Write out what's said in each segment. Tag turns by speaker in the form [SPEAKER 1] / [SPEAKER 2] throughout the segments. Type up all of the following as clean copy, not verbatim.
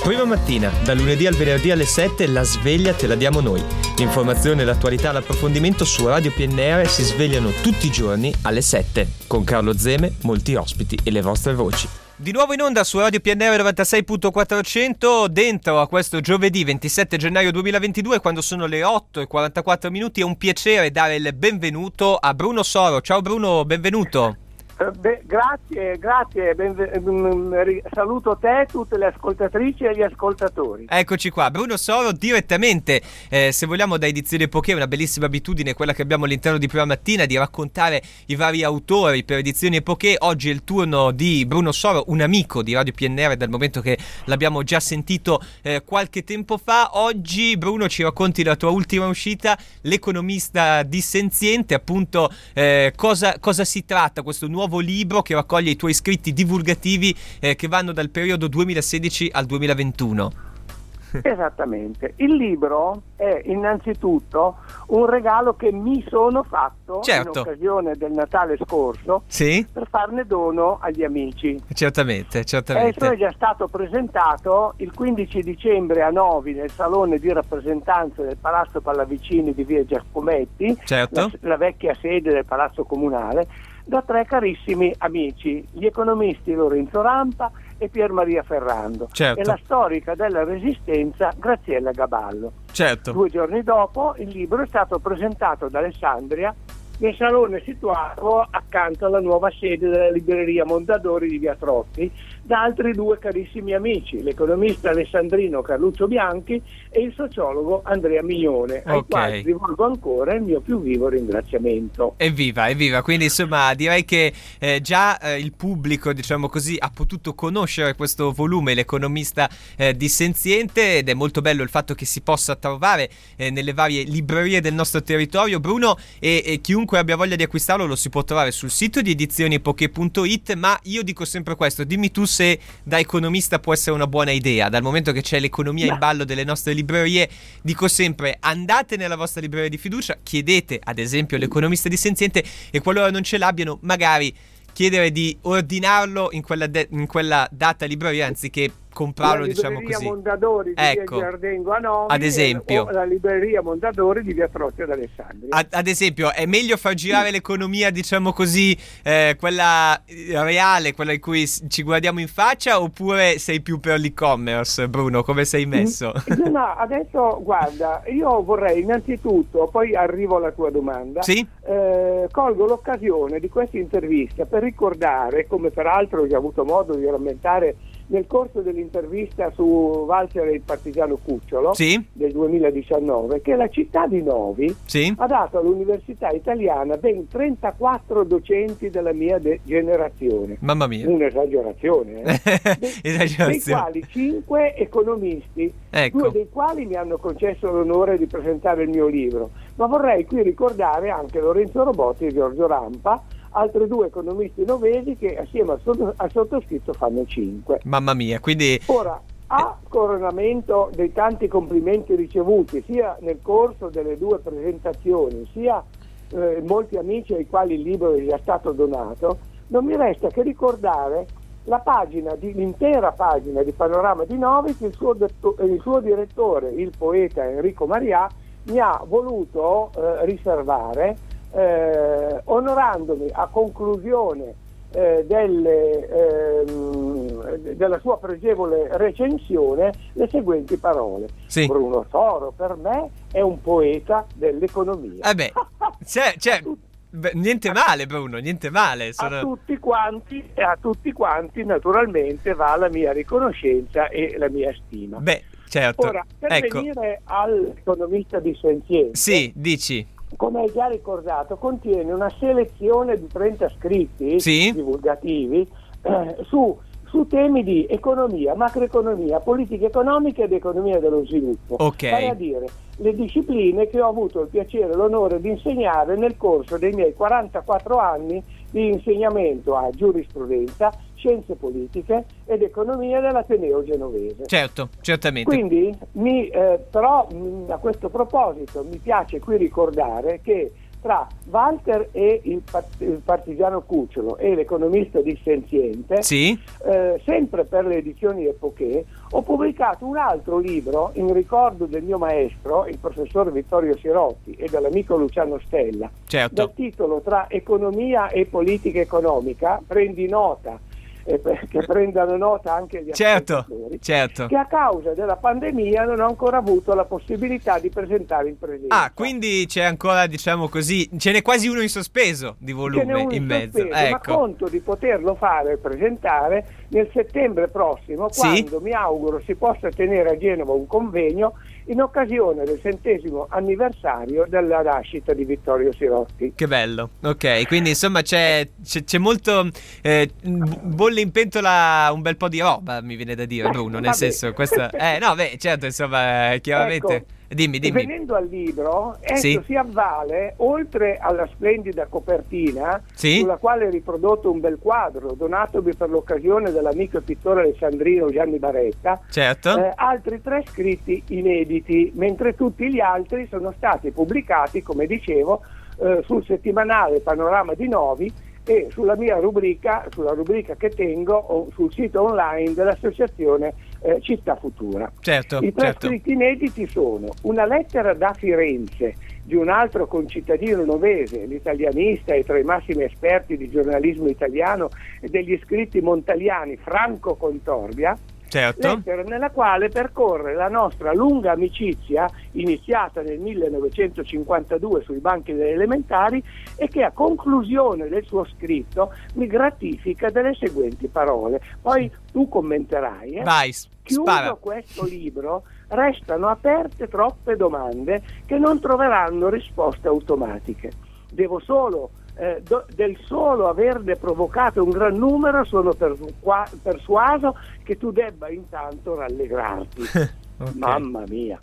[SPEAKER 1] Prima mattina, da lunedì al venerdì alle 7, la sveglia te la diamo noi. L'informazione, l'attualità, l'approfondimento su Radio PNR si svegliano tutti i giorni alle 7. Con Carlo Zeme, molti ospiti e le vostre voci. Di nuovo in onda su Radio PNR 96.400, dentro a questo giovedì 27 gennaio 2022, quando sono le 8:44 minuti, è un piacere dare il benvenuto a Bruno Soro. Ciao Bruno, benvenuto.
[SPEAKER 2] Grazie, saluto te, tutte le ascoltatrici e gli ascoltatori.
[SPEAKER 1] Eccoci qua, Bruno Soro direttamente, se vogliamo, da Edizioni Epoché. Una bellissima abitudine quella che abbiamo all'interno di Prima Mattina, di raccontare i vari autori per Edizioni Epoché. Oggi è il turno di Bruno Soro, un amico di Radio PNR dal momento che l'abbiamo già sentito qualche tempo fa. Oggi Bruno ci racconti la tua ultima uscita, L'economista dissenziente, appunto. Cosa si tratta questo nuovo libro che raccoglie i tuoi scritti divulgativi che vanno dal periodo 2016 al 2021.
[SPEAKER 2] Esattamente. Il libro è innanzitutto un regalo che mi sono fatto,
[SPEAKER 1] certo,
[SPEAKER 2] in occasione del Natale scorso,
[SPEAKER 1] sì,
[SPEAKER 2] per farne dono agli amici.
[SPEAKER 1] Certamente.
[SPEAKER 2] Esso è già stato presentato il 15 dicembre a Novi nel salone di rappresentanza del Palazzo Pallavicini di via Giacometti,
[SPEAKER 1] certo,
[SPEAKER 2] la vecchia sede del Palazzo Comunale, da tre carissimi amici, gli economisti Lorenzo Rampa e Pier Maria Ferrando,
[SPEAKER 1] certo,
[SPEAKER 2] e la storica della Resistenza Graziella Gaballo.
[SPEAKER 1] Certo.
[SPEAKER 2] 2 giorni dopo il libro è stato presentato ad Alessandria nel salone situato accanto alla nuova sede della libreria Mondadori di via Trotti, da altri 2 carissimi amici, l'economista alessandrino Carluccio Bianchi e il sociologo Andrea Miglione, ai quali rivolgo ancora il mio più vivo ringraziamento.
[SPEAKER 1] Evviva, quindi insomma direi che già il pubblico, diciamo così, ha potuto conoscere questo volume, L'economista dissenziente, ed è molto bello il fatto che si possa trovare nelle varie librerie del nostro territorio, Bruno, e chiunque abbia voglia di acquistarlo lo si può trovare sul sito di edizioniepoche.it. ma io dico sempre questo, dimmi tu se da economista può essere una buona idea, dal momento che c'è l'economia in ballo delle nostre librerie. Dico sempre, andate nella vostra libreria di fiducia, chiedete ad esempio L'economista dissenziente, e qualora non ce l'abbiano magari chiedere di ordinarlo in quella data libreria anziché comprarlo, diciamo così.
[SPEAKER 2] La libreria Mondadori di via Giardengo a Novi,
[SPEAKER 1] ad esempio,
[SPEAKER 2] o la libreria Mondadori di via Trotti ad Alessandria.
[SPEAKER 1] Ad esempio, è meglio far girare l'economia, diciamo così, quella reale, quella in cui ci guardiamo in faccia, oppure sei più per l'e-commerce, Bruno? Come sei messo?
[SPEAKER 2] No, adesso guarda, io vorrei innanzitutto, poi arrivo alla tua domanda,
[SPEAKER 1] sì?
[SPEAKER 2] Colgo l'occasione di questa intervista per ricordare, come peraltro ho già avuto modo di rammentare nel corso dell'intervista su Walzer e il partigiano Cucciolo, sì, del 2019, che la città di Novi, sì, ha dato all'università italiana ben 34 docenti della mia generazione.
[SPEAKER 1] Mamma mia.
[SPEAKER 2] Un'esagerazione, dei quali 5 economisti, ecco, 2 dei quali mi hanno concesso l'onore di presentare il mio libro. Ma vorrei qui ricordare anche Lorenzo Robotti e Giorgio Rampa, altri 2 economisti novesi che assieme al sottoscritto fanno 5.
[SPEAKER 1] Mamma mia, quindi...
[SPEAKER 2] Ora, a coronamento dei tanti complimenti ricevuti sia nel corso delle 2 presentazioni, sia molti amici ai quali il libro è già stato donato, non mi resta che ricordare l'intera pagina di Panorama di Novi che il suo direttore, il poeta Enrico Marià, mi ha voluto riservare, onorandomi a conclusione della sua pregevole recensione le seguenti parole. Sì. Bruno Soro per me è un poeta dell'economia.
[SPEAKER 1] Niente male, Bruno, niente male.
[SPEAKER 2] A tutti quanti naturalmente va la mia riconoscenza e la mia stima.
[SPEAKER 1] Certo.
[SPEAKER 2] Ora, per venire all'economista dissenziente,
[SPEAKER 1] sì, dici.
[SPEAKER 2] Come hai già ricordato, contiene una selezione di 30 scritti, sì, divulgativi su temi di economia, macroeconomia, politica economica ed economia dello sviluppo. Vale a dire le discipline che ho avuto il piacere e l'onore di insegnare nel corso dei miei 44 anni di insegnamento a giurisprudenza, scienze politiche ed economia dell'Ateneo Genovese.
[SPEAKER 1] Certo, certamente.
[SPEAKER 2] Quindi, però a questo proposito mi piace qui ricordare che tra Walter e il partigiano Cucciolo e l'economista dissenziente,
[SPEAKER 1] Sì.
[SPEAKER 2] sempre per le edizioni Epoché, ho pubblicato un altro libro in ricordo del mio maestro, il professor Vittorio Sirotti, e dell'amico Luciano Stella,
[SPEAKER 1] Certo.
[SPEAKER 2] dal titolo Tra economia e politica economica, prendi nota, che prendano nota anche gli ascoltatori,
[SPEAKER 1] certo.
[SPEAKER 2] che a causa della pandemia non ho ancora avuto la possibilità di presentare in presenza.
[SPEAKER 1] Ah, quindi c'è ancora, diciamo così, ce n'è quasi uno in sospeso di volume in mezzo.
[SPEAKER 2] Sospeso,
[SPEAKER 1] ecco.
[SPEAKER 2] Ma conto di poterlo fare e presentare nel settembre prossimo,
[SPEAKER 1] Sì?
[SPEAKER 2] quando mi auguro si possa tenere a Genova un convegno in occasione del 100° anniversario della nascita di Vittorio Sirotti.
[SPEAKER 1] Che bello, ok, quindi insomma c'è molto, bolle in pentola un bel po' di roba, mi viene da dire, Bruno, nel
[SPEAKER 2] Vabbè.
[SPEAKER 1] senso, questa... no, beh, certo, insomma, chiaramente...
[SPEAKER 2] Ecco,
[SPEAKER 1] Dimmi.
[SPEAKER 2] Venendo al libro, esso
[SPEAKER 1] Sì.
[SPEAKER 2] si avvale, oltre alla splendida copertina,
[SPEAKER 1] Sì.
[SPEAKER 2] sulla quale è riprodotto un bel quadro donatomi per l'occasione dall'amico e pittore alessandrino Gianni Baretta,
[SPEAKER 1] Certo.
[SPEAKER 2] altri 3 scritti inediti, mentre tutti gli altri sono stati pubblicati, come dicevo, sul settimanale Panorama di Novi e sulla mia rubrica che tengo o sul sito online dell'associazione Città Futura.
[SPEAKER 1] Certo,
[SPEAKER 2] I 3
[SPEAKER 1] certo.
[SPEAKER 2] scritti inediti sono una lettera da Firenze di un altro concittadino novese, l'italianista e tra i massimi esperti di giornalismo italiano e degli scritti montaliani, Franco Contorbia,
[SPEAKER 1] Certo.
[SPEAKER 2] lettera nella quale percorre la nostra lunga amicizia iniziata nel 1952 sui banchi delle elementari e che a conclusione del suo scritto mi gratifica delle seguenti parole. Poi tu commenterai.
[SPEAKER 1] Vai,
[SPEAKER 2] Chiuso
[SPEAKER 1] spara.
[SPEAKER 2] questo libro, restano aperte troppe domande che non troveranno risposte automatiche. Devo solo del solo averne provocato un gran numero sono persuaso che tu debba intanto rallegrarti.
[SPEAKER 1] Ok.
[SPEAKER 2] Mamma mia.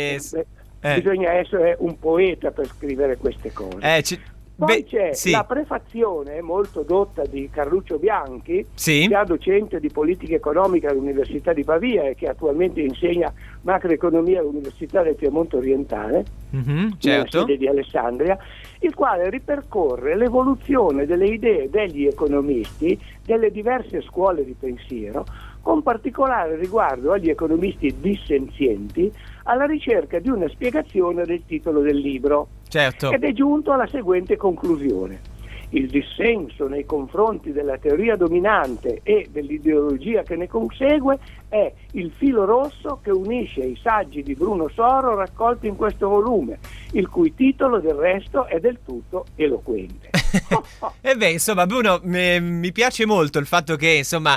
[SPEAKER 2] Bisogna essere un poeta per scrivere queste cose. Poi c'è
[SPEAKER 1] sì.
[SPEAKER 2] la prefazione molto dotta di Carluccio Bianchi,
[SPEAKER 1] Sì.
[SPEAKER 2] che è docente di politica economica all'Università di Pavia e che attualmente insegna macroeconomia all'Università del Piemonte Orientale, nella
[SPEAKER 1] certo.
[SPEAKER 2] sede di Alessandria, il quale ripercorre l'evoluzione delle idee degli economisti delle diverse scuole di pensiero, con particolare riguardo agli economisti dissenzienti, alla ricerca di una spiegazione del titolo del libro.
[SPEAKER 1] Certo.
[SPEAKER 2] Ed è giunto alla seguente conclusione: il dissenso nei confronti della teoria dominante e dell'ideologia che ne consegue è il filo rosso che unisce i saggi di Bruno Soro raccolti in questo volume, il cui titolo del resto è del tutto eloquente.
[SPEAKER 1] E beh, insomma, Bruno, mi piace molto il fatto che, insomma,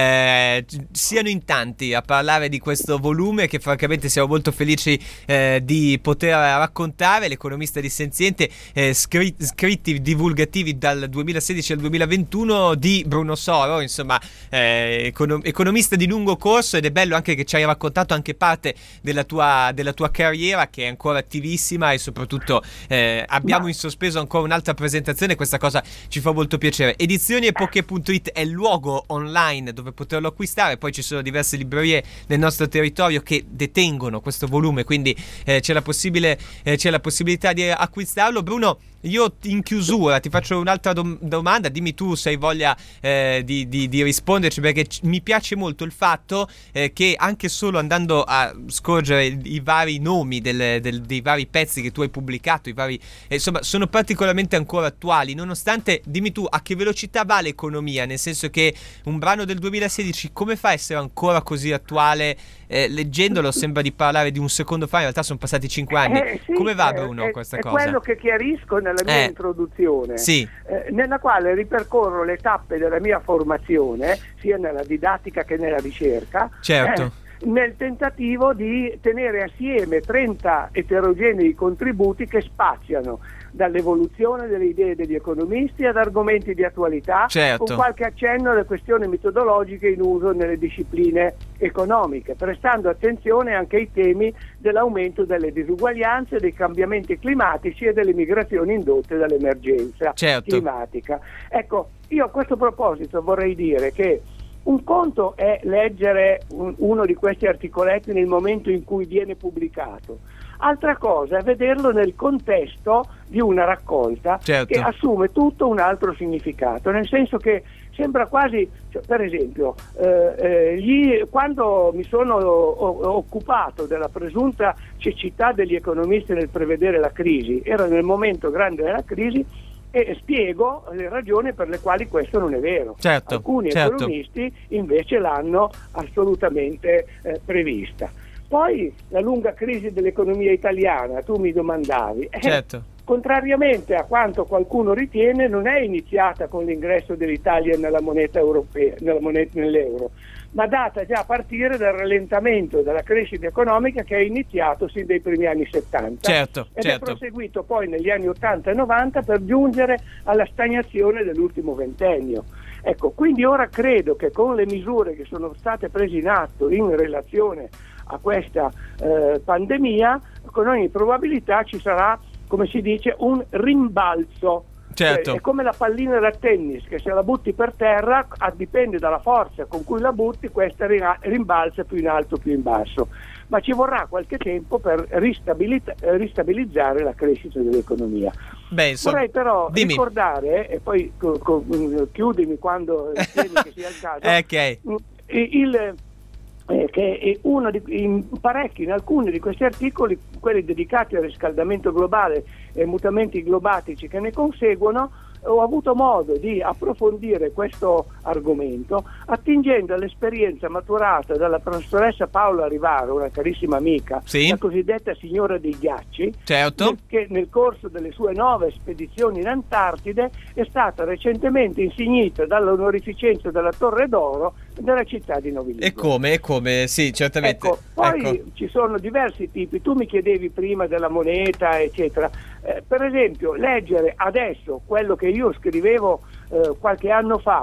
[SPEAKER 1] siano in tanti a parlare di questo volume, che francamente siamo molto felici di poter raccontare, l'economista dissenziente, scritti divulgativi dal 2016 al 2021 di Bruno Soro, insomma, economista di lungo corso, ed è bello anche che ci hai raccontato anche parte della tua carriera, che è ancora attivissima, e soprattutto abbiamo in sospeso ancora un'altra presentazione. Questa cosa ci fa molto piacere. Edizioniepoche.it è il luogo online dove poterlo acquistare, poi ci sono diverse librerie nel nostro territorio che detengono questo volume, quindi c'è la possibilità di acquistarlo. Bruno, io in chiusura ti faccio un'altra domanda, dimmi tu se hai voglia di risponderci, perché mi piace molto il fatto che anche solo andando a scorgere i vari nomi dei vari pezzi che tu hai pubblicato, insomma, sono particolarmente ancora attuali, nonostante, dimmi tu, a che velocità va l'economia, nel senso che un brano del 2016 come fa a essere ancora così attuale? Leggendolo sembra di parlare di un secondo fa, in realtà sono passati 5 anni.
[SPEAKER 2] Sì,
[SPEAKER 1] come va, Bruno, questa cosa?
[SPEAKER 2] È quello che chiarisco nella mia introduzione,
[SPEAKER 1] sì.
[SPEAKER 2] Nella quale ripercorro le tappe della mia formazione, sia nella didattica che nella ricerca,
[SPEAKER 1] certo.
[SPEAKER 2] Nel tentativo di tenere assieme 30 eterogenei contributi che spaziano dall'evoluzione delle idee degli economisti ad argomenti di attualità,
[SPEAKER 1] certo.
[SPEAKER 2] con qualche accenno alle questioni metodologiche in uso nelle discipline economiche, prestando attenzione anche ai temi dell'aumento delle disuguaglianze, dei cambiamenti climatici e delle migrazioni indotte dall'emergenza climatica. Ecco, io a questo proposito vorrei dire che un conto è leggere uno di questi articoletti nel momento in cui viene pubblicato, Altra cosa è vederlo nel contesto di una raccolta,
[SPEAKER 1] certo,
[SPEAKER 2] che assume tutto un altro significato, nel senso che sembra quasi, per esempio, quando mi sono occupato della presunta cecità degli economisti nel prevedere la crisi, era nel momento grande della crisi, e spiego le ragioni per le quali questo non è vero.
[SPEAKER 1] Certo,
[SPEAKER 2] alcuni economisti invece l'hanno assolutamente prevista. Poi la lunga crisi dell'economia italiana, tu mi domandavi,
[SPEAKER 1] certo,
[SPEAKER 2] contrariamente a quanto qualcuno ritiene, non è iniziata con l'ingresso dell'Italia nella moneta europea, nell'euro, ma data già a partire dal rallentamento della crescita economica che è iniziato sin dai primi anni 70,
[SPEAKER 1] certo,
[SPEAKER 2] ed
[SPEAKER 1] certo,
[SPEAKER 2] è proseguito poi negli anni 80 e 90 per giungere alla stagnazione dell'ultimo ventennio. Ecco, quindi ora credo che con le misure che sono state prese in atto in relazione a questa pandemia, con ogni probabilità ci sarà, come si dice, un rimbalzo.
[SPEAKER 1] certo.
[SPEAKER 2] È come la pallina da tennis, che se la butti per terra, dipende dalla forza con cui la butti, questa rimbalza più in alto, più in basso. Ma ci vorrà qualche tempo per ristabilizzare la crescita dell'economia.
[SPEAKER 1] Beh,
[SPEAKER 2] Vorrei però
[SPEAKER 1] dimmi.
[SPEAKER 2] ricordare, e poi chiudimi quando ritieni che sia il caso,
[SPEAKER 1] ok,
[SPEAKER 2] che in alcuni di questi articoli, quelli dedicati al riscaldamento globale e ai mutamenti globatici che ne conseguono, ho avuto modo di approfondire questo argomento attingendo all'esperienza maturata dalla professoressa Paola Rivaro, una carissima amica,
[SPEAKER 1] sì,
[SPEAKER 2] la cosiddetta signora dei ghiacci,
[SPEAKER 1] certo,
[SPEAKER 2] che nel corso delle sue 9 spedizioni in Antartide è stata recentemente insignita dall'onorificenza della Torre d'Oro della città di Novi Ligure.
[SPEAKER 1] E come, sì, certamente.
[SPEAKER 2] Ecco, poi ci sono diversi tipi, tu mi chiedevi prima della moneta, eccetera. Per esempio, leggere adesso quello che io scrivevo qualche anno fa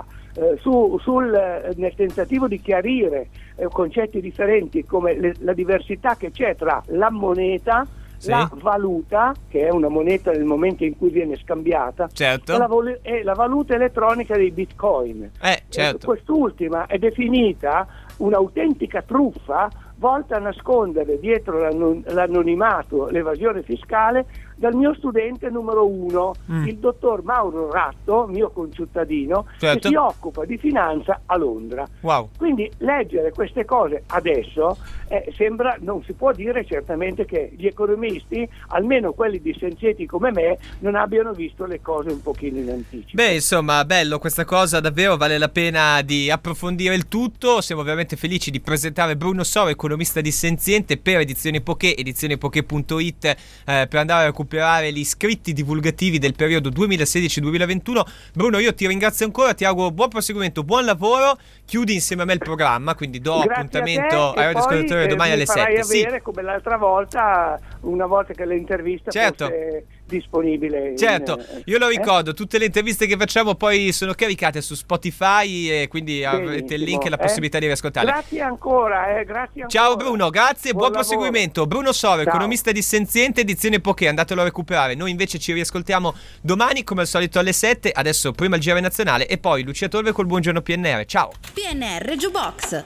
[SPEAKER 2] nel tentativo di chiarire concetti differenti come la diversità che c'è tra la moneta, sì, la valuta, che è una moneta nel momento in cui viene scambiata,
[SPEAKER 1] certo,
[SPEAKER 2] e la valuta elettronica dei bitcoin.
[SPEAKER 1] Certo.
[SPEAKER 2] Quest'ultima è definita un'autentica truffa volta a nascondere dietro l'anonimato l'evasione fiscale dal mio studente numero 1, il dottor Mauro Ratto, mio concittadino,
[SPEAKER 1] certo,
[SPEAKER 2] che si occupa di finanza a Londra.
[SPEAKER 1] Wow.
[SPEAKER 2] Quindi leggere queste cose adesso sembra, non si può dire certamente che gli economisti, almeno quelli dissenzienti come me, non abbiano visto le cose un pochino in anticipo.
[SPEAKER 1] Beh, insomma, bello questa cosa, davvero vale la pena di approfondire il tutto. Siamo veramente felici di presentare Bruno Soro, economista dissenziente, per Edizioni Poké, edizionepoké.it, per andare a recuperare gli scritti divulgativi del periodo 2016-2021. Bruno, io ti ringrazio ancora, ti auguro buon proseguimento, buon lavoro, chiudi insieme a me il programma, quindi do appuntamento ai radioascoltatori domani alle 7.
[SPEAKER 2] Avere, sì, come l'altra volta, una volta che l'intervista fosse disponibile.
[SPEAKER 1] Certo, io lo ricordo, tutte le interviste che facciamo poi sono caricate su Spotify e quindi avrete il link e la possibilità di riascoltarle.
[SPEAKER 2] Grazie ancora, grazie ancora.
[SPEAKER 1] Ciao Bruno, grazie e buon proseguimento. Bruno Soro,
[SPEAKER 2] ciao,
[SPEAKER 1] economista dissenziente, Edizione Poké, andatelo a recuperare. Noi invece ci riascoltiamo domani come al solito alle 7. Adesso prima il GR nazionale e poi Lucia Torve col Buongiorno PNR. Ciao.
[SPEAKER 3] PNR Jukebox.